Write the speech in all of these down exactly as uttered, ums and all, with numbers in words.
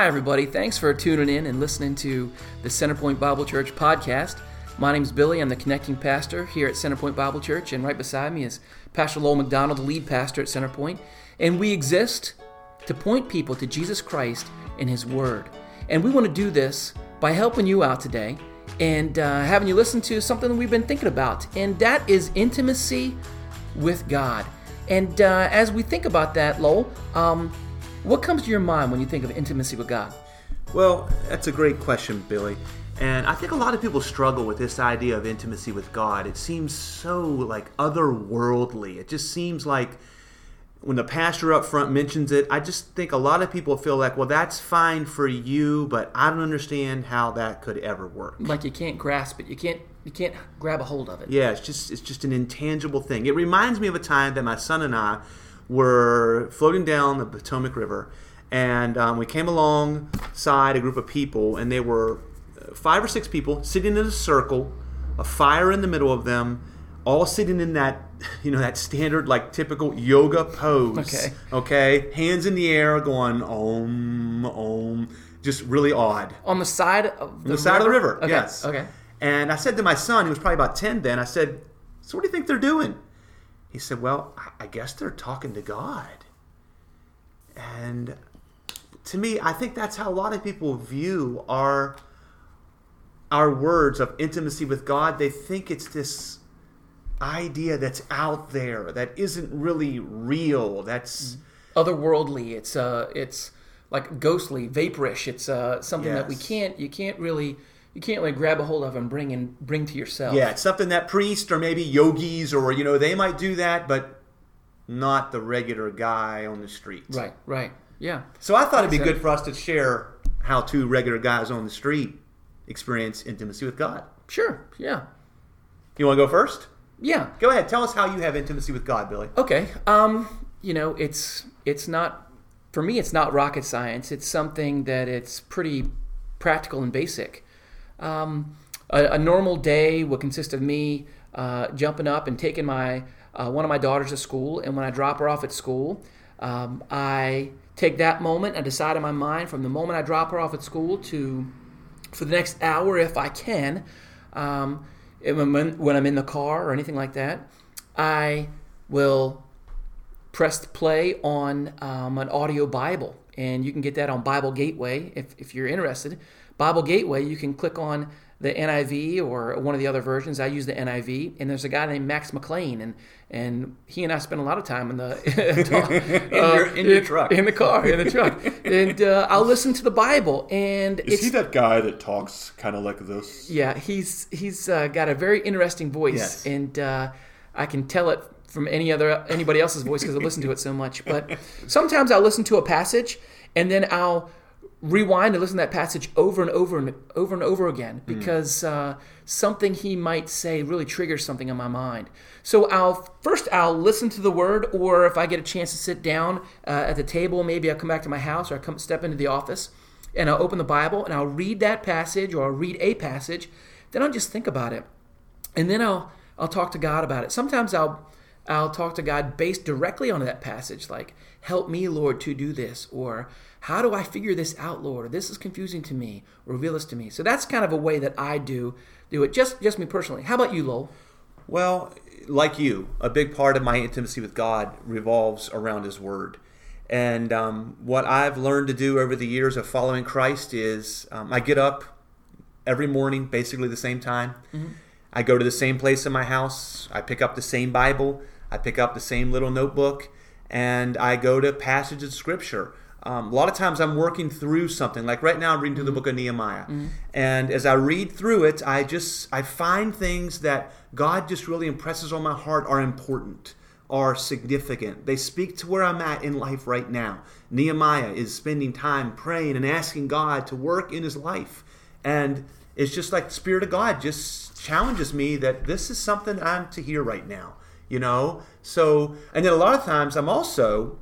Hi, everybody. Thanks for tuning in and listening to the Centerpoint Bible Church podcast. My name's Billy. I'm the connecting pastor here at Centerpoint Bible Church, and right beside me is Pastor Lowell McDonald, the lead pastor at Centerpoint. And we exist to point people to Jesus Christ and His Word. And we want to do this by helping you out today and uh, having you listen to something that we've been thinking about, and that is intimacy with God. And uh, as we think about that, Lowell, um, what comes to your mind when you think of intimacy with God? Well, that's a great question, Billy. And I think a lot of people struggle with this idea of intimacy with God. It seems so like otherworldly. It just seems like when the pastor up front mentions it, I just think a lot of people feel like, well, that's fine for you, but I don't understand how that could ever work. Like you can't grasp it. You can't you can't grab a hold of it. Yeah, it's just it's just an intangible thing. It reminds me of a time that my son and I were floating down the Potomac River, and um, we came alongside a group of people, and they were five or six people sitting in a circle, a fire in the middle of them, all sitting in that, you know, that standard, like, typical yoga pose. Okay. Okay? Hands in the air, going, om, om, just really odd. On the side of the On the side of the river, okay. yes. Okay. And I said to my son, he was probably about ten then, I said, so what do you think they're doing? He said, well, I guess they're talking to God. And to me, I think that's how a lot of people view our, our words of intimacy with God. They think it's this idea that's out there that isn't really real. That's otherworldly. It's uh, it's like ghostly, vaporish. It's uh, something yes. that we can't, you can't really... You can't like grab a hold of and bring and bring to yourself. Yeah, it's something that priests or maybe yogis or, you know, they might do that, but not the regular guy on the street. Right, right. Yeah. So I thought it'd be good for us to share how two regular guys on the street experience intimacy with God. Sure, yeah. You want to go first? Yeah. Go ahead. Tell us how you have intimacy with God, Billy. Okay. Um, you know, it's it's not, for me, it's not rocket science. It's something that it's pretty practical and basic. Um, a, a normal day would consist of me uh, jumping up and taking my uh, one of my daughters to school, and when I drop her off at school, um, I take that moment, I decide in my mind from the moment I drop her off at school to for the next hour, if I can, um, when, when I'm in the car or anything like that, I will press play on um, an audio Bible, and you can get that on Bible Gateway if, if you're interested. Bible Gateway, you can click on the N I V or one of the other versions. I use the N I V, and there's a guy named Max McLean, and and he and I spend a lot of time in the in, uh, your, in your in, truck, in the car, in the truck, and uh, I'll listen to the Bible. And is it's, he that guy that talks kind of like this? Yeah, he's he's uh, got a very interesting voice, yes. and uh, I can tell it from any other anybody else's voice because I listen to it so much. But sometimes I'll listen to a passage, and then I'll rewind and listen to that passage over and over and over and over again because uh, something he might say really triggers something in my mind. So I'll first I'll listen to the word, or if I get a chance to sit down uh, at the table, maybe I'll come back to my house or I come step into the office and I'll open the Bible and I'll read that passage or I'll read a passage. Then I'll just think about it, and then I'll I'll talk to God about it. Sometimes I'll I'll talk to God based directly on that passage, like, help me, Lord, to do this, or how do I figure this out, Lord, or this is confusing to me, or reveal this to me. So that's kind of a way that I do do it, just, just me personally. How about you, Lowell? Well, like you, a big part of my intimacy with God revolves around His Word. And um, what I've learned to do over the years of following Christ is um, I get up every morning, basically the same time. Mm-hmm. I go to the same place in my house. I pick up the same Bible. I pick up the same little notebook, and I go to passages of Scripture. Um, a lot of times I'm working through something. Like right now I'm reading through the book of Nehemiah. Mm-hmm. And as I read through it, I just I find things that God just really impresses on my heart are important, are significant. They speak to where I'm at in life right now. Nehemiah is spending time praying and asking God to work in his life. And it's just like the Spirit of God just challenges me that this is something I'm to hear right now. You know? So, and then a lot of times I'm also...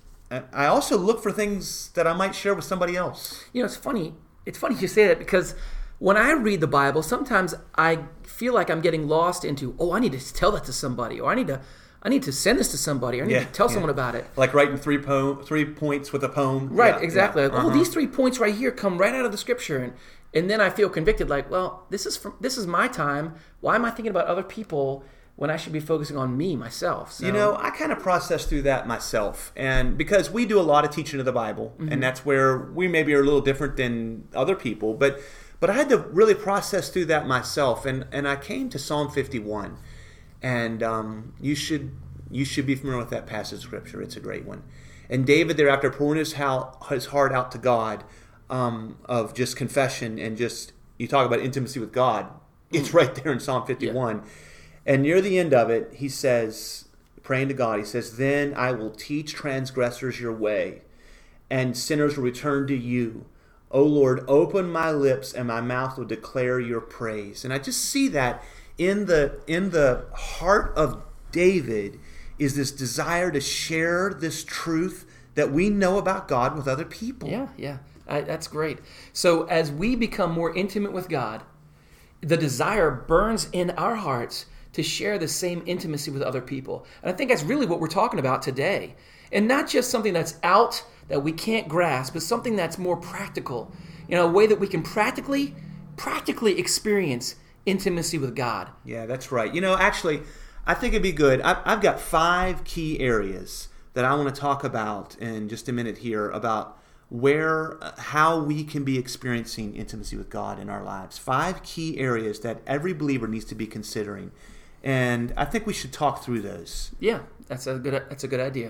I also look for things that I might share with somebody else. You know, it's funny. It's funny you say that because when I read the Bible, sometimes I feel like I'm getting lost into, oh, I need to tell that to somebody, or I need to, I need to send this to somebody. I need Yeah, to tell yeah. someone about it. Like writing three po- three points with a poem. Right, Yeah, exactly. yeah. Like, oh, Uh-huh. these three points right here come right out of the scripture, and and then I feel convicted. Like, well, this is from, this is my time. Why am I thinking about other people when I should be focusing on me, myself? So, You know, I kind of process through that myself. And because we do a lot of teaching of the Bible, Mm-hmm. and that's where we maybe are a little different than other people, but but I had to really process through that myself. And, and I came to Psalm fifty-one. And um, you should you should be familiar with that passage of Scripture. It's a great one. And David there, after pouring his, how, his heart out to God, um, of just confession and just, you talk about intimacy with God, it's right there in Psalm fifty-one. Yeah. And near the end of it, he says, praying to God, he says, "Then I will teach transgressors your way, and sinners will return to you. O Lord, open my lips, and my mouth will declare your praise." And I just see that in the in the heart of David is this desire to share this truth that we know about God with other people. Yeah, yeah. I, that's great. So as we become more intimate with God, the desire burns in our hearts to share the same intimacy with other people. And I think that's really what we're talking about today. And not just something that's out that we can't grasp, but something that's more practical. You know, a way that we can practically, practically experience intimacy with God. Yeah, that's right. You know, actually, I think it'd be good. I've, I've got five key areas that I want to talk about in just a minute here about where, uh, how we can be experiencing intimacy with God in our lives. Five key areas that every believer needs to be considering. And I think we should talk through those. Yeah, that's a good that's a good idea.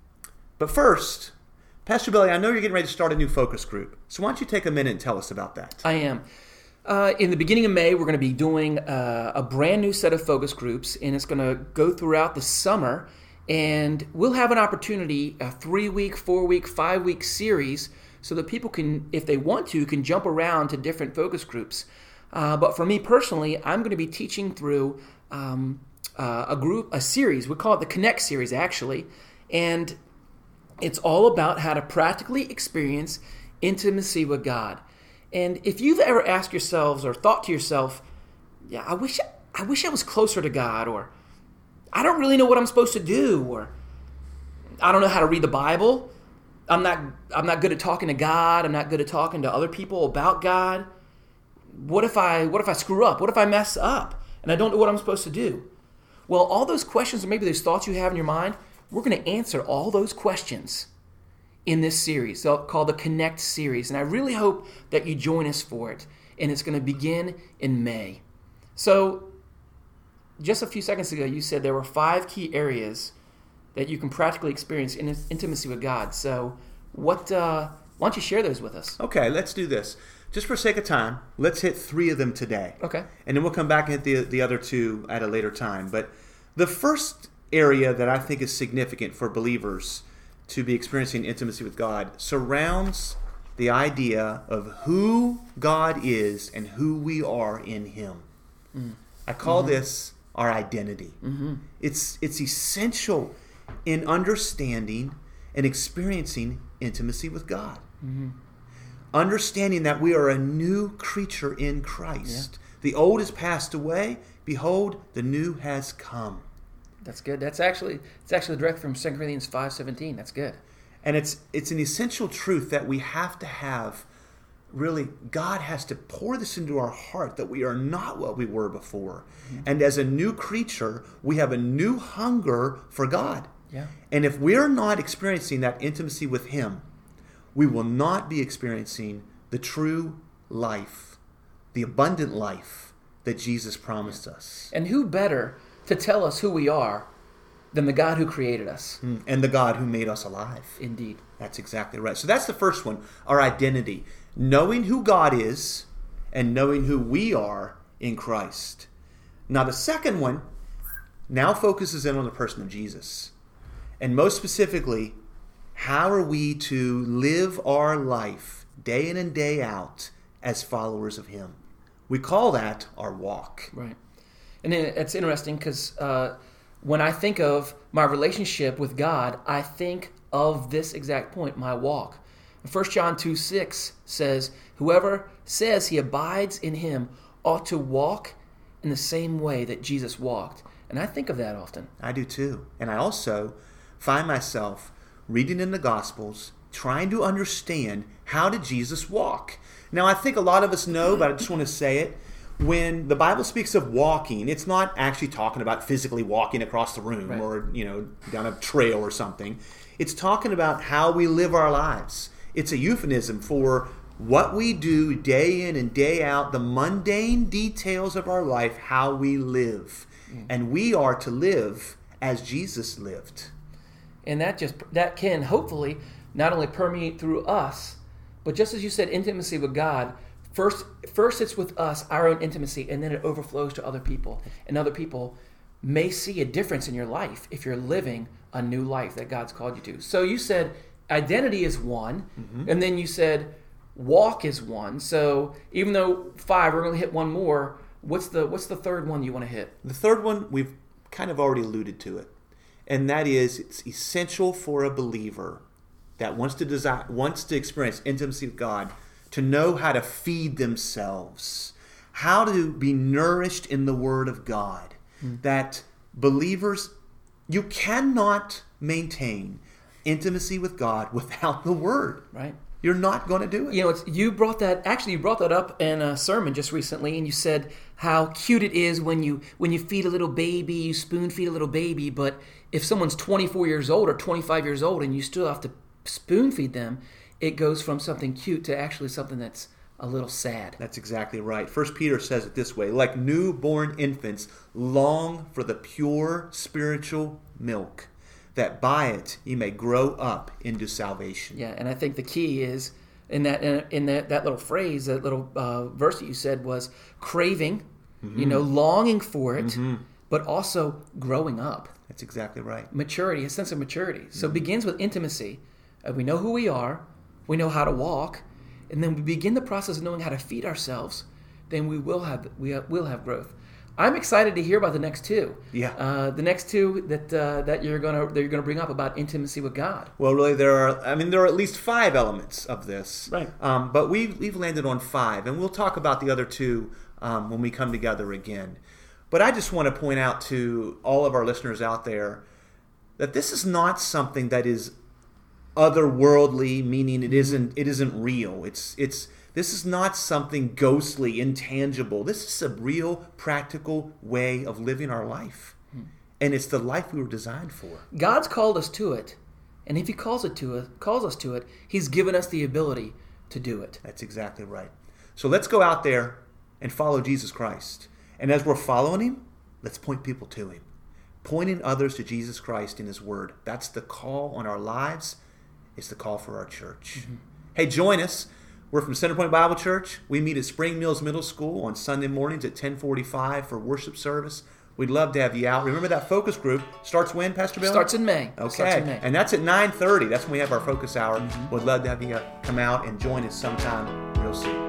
But first, Pastor Billy, I know you're getting ready to start a new focus group. So why don't you take a minute and tell us about that? I am. Uh, in the beginning of May, we're going to be doing uh, a brand new set of focus groups, and it's going to go throughout the summer. And we'll have an opportunity, a three-week, four-week, five-week series, so that people can, if they want to, can jump around to different focus groups. Uh, but for me personally, I'm going to be teaching through um, uh, a group, a series. We call it the Connect series, actually. And it's all about how to practically experience intimacy with God. And if you've ever asked yourselves or thought to yourself, yeah, I wish I wish I was closer to God, or I don't really know what I'm supposed to do, or I don't know how to read the Bible. I'm not I'm not good at talking to God. I'm not good at talking to other people about God. What if I what if I screw up? What if I mess up and I don't know what I'm supposed to do? Well, all those questions, or maybe those thoughts you have in your mind, we're going to answer all those questions in this series called the Connect series. And I really hope that you join us for it. And it's going to begin in May. So just a few seconds ago, you said there were five key areas that you can practically experience in intimacy with God. So what? Uh, why don't you share those with us? Okay, let's do this. Just for sake of time, let's hit three of them today. Okay. And then we'll come back and hit the, the other two at a later time. But the first area that I think is significant for believers to be experiencing intimacy with God surrounds the idea of who God is and who we are in Him. Mm. I call mm-hmm. this our identity. Mm-hmm. It's it's essential in understanding and experiencing intimacy with God. Mm-hmm. Understanding that we are a new creature in Christ. Yeah. The old has passed away. Behold, the new has come. That's good. That's actually it's actually direct from Second Corinthians five seventeen. That's good. And it's it's an essential truth that we have to have. Really, God has to pour this into our heart that we are not what we were before. Mm-hmm. And as a new creature, we have a new hunger for God. Yeah. And if we're not experiencing that intimacy with Him, we will not be experiencing the true life, the abundant life that Jesus promised us. And who better to tell us who we are than the God who created us. And the God who made us alive. Indeed. That's exactly right. So that's the first one, our identity. Knowing who God is and knowing who we are in Christ. Now the second one now focuses in on the person of Jesus. And most specifically, how are we to live our life day in and day out as followers of Him? We call that our walk. Right. And it's interesting because uh, when I think of my relationship with God, I think of this exact point, my walk. First John two six says, whoever says he abides in Him ought to walk in the same way that Jesus walked. And I think of that often. I do too. And I also find myself reading in the Gospels, trying to understand, how did Jesus walk? Now, I think a lot of us know, but I just want to say it. When the Bible speaks of walking, it's not actually talking about physically walking across the room Right. or, you know, down a trail or something. It's talking about how we live our lives. It's a euphemism for what we do day in and day out, the mundane details of our life, how we live. Mm. And we are to live as Jesus lived. And that just that can hopefully not only permeate through us, but just as you said, intimacy with God, first first it's with us, our own intimacy, and then it overflows to other people. And other people may see a difference in your life if you're living a new life that God's called you to. So you said identity is one, mm-hmm. and then you said walk is one. So even though five, we're going to hit one more. What's the what's the third one you want to hit? The third one, we've kind of already alluded to it, and that is it's essential for a believer that wants to desire, wants to experience intimacy with God to know how to feed themselves, how to be nourished in the Word of God. Mm. That believers, you cannot maintain intimacy with God without the Word. Right. You're not going to do it. You know, it's, you brought that. Actually, you brought that up in a sermon just recently, and you said how cute it is when you when you feed a little baby, you spoon feed a little baby. But if someone's twenty-four years old or twenty-five years old, and you still have to spoon feed them, it goes from something cute to actually something that's a little sad. That's exactly right. First Peter says it this way: like newborn infants, long for the pure spiritual milk, that by it you may grow up into salvation. Yeah, and I think the key is in that in that, that little phrase, that little uh, verse that you said was craving, mm-hmm. you know, longing for it, mm-hmm. but also growing up. That's exactly right. Maturity, a sense of maturity. So mm-hmm. it begins with intimacy. Uh, we know who we are, we know how to walk, and then we begin the process of knowing how to feed ourselves. Then we will have we will have growth. I'm excited to hear about the next two. Yeah. Uh, the next two that uh, that you're gonna that you're gonna bring up about intimacy with God. Well, really, there are. I mean, there are at least five elements of this. Right. Um, but we've we've landed on five, and we'll talk about the other two um, when we come together again. But I just want to point out to all of our listeners out there that this is not something that is otherworldly, meaning it isn't it isn't real. It's it's. This is not something ghostly, intangible. This is a real, practical way of living our life. Hmm. And it's the life we were designed for. God's called us to it. And if he calls it to us, calls us to it, he's given us the ability to do it. That's exactly right. So let's go out there and follow Jesus Christ. And as we're following him, let's point people to him. Pointing others to Jesus Christ in his word. That's the call on our lives. It's the call for our church. Mm-hmm. Hey, join us. We're from Centerpoint Bible Church. We meet at Spring Mills Middle School on Sunday mornings at ten forty-five for worship service. We'd love to have you out. Remember that focus group starts when, Pastor Bill? Starts in May. Okay. Starts in May. And that's at nine thirty. That's when we have our focus hour. Mm-hmm. We'd love to have you come out and join us sometime real soon.